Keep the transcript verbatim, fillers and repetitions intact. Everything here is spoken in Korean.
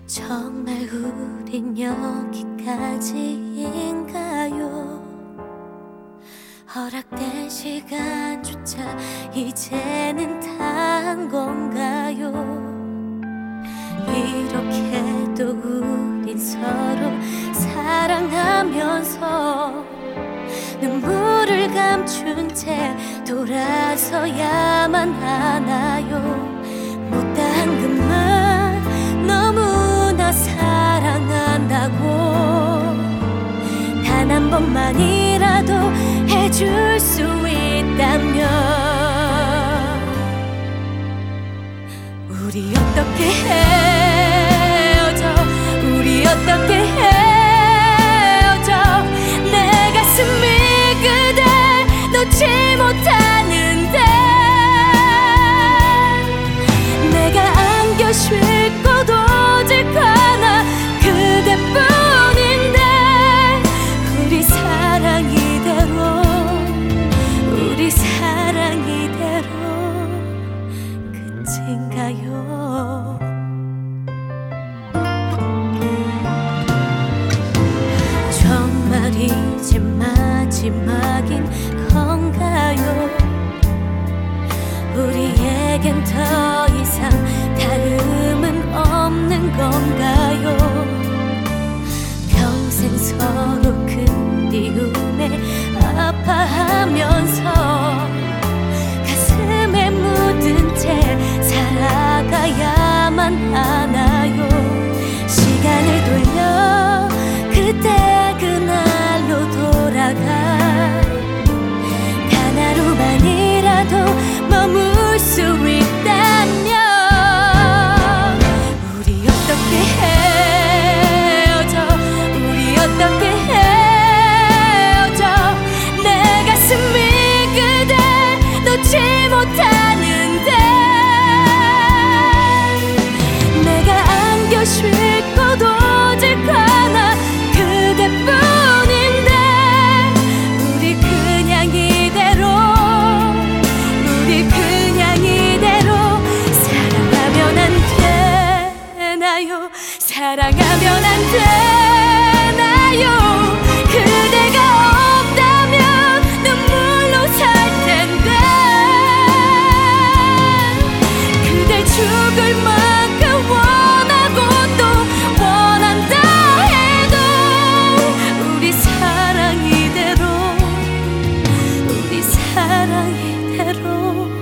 정말 우린 여기까지인가요? 허락된 시간조차 이제는 다한 건가요? 이렇게도 우린 서로 사랑하면서 눈물을 감춘 채 돌아서야만 하나요? 못다한 그 말 너무나 사랑한다고 단 한 번만이라도 해줄 수 있다면 우리 어떻게 헤어져 우리 어떻게 헤어져 내 가슴이 그댈 놓지 못하는데 내가 안겨 쉴 곳 오직 하나 그대뿐인데 우리 사랑 이대로 우리 사랑 이대로 끝인가요? 정말 이제 마지막인 건가요? 우리에겐 더 이상 다름은 없는 건가요? 평생 서로 그리움에 아파하면서 가슴에 묻은 채 살아가야만 하나요? 시간을 돌려 그때 그날로 돌아가 단 하루만이라도 머물 수 있다면 우리 어떻게 헤어져 우리 어떻게 헤어져 내 가슴이 그댈 놓지 못하는데 내가 안겨 쉴 곳 오직 하나 그대뿐인데 우리 그냥 이대로 우리 그냥 이대로 사랑하면 안 되나요? 사랑하면 안 되나요? 그대가 없다면 눈물로 살 텐데 그댈 죽을 만큼 원하고 또 원한다 해도 우리 사랑 이대로 우리 사랑 이대로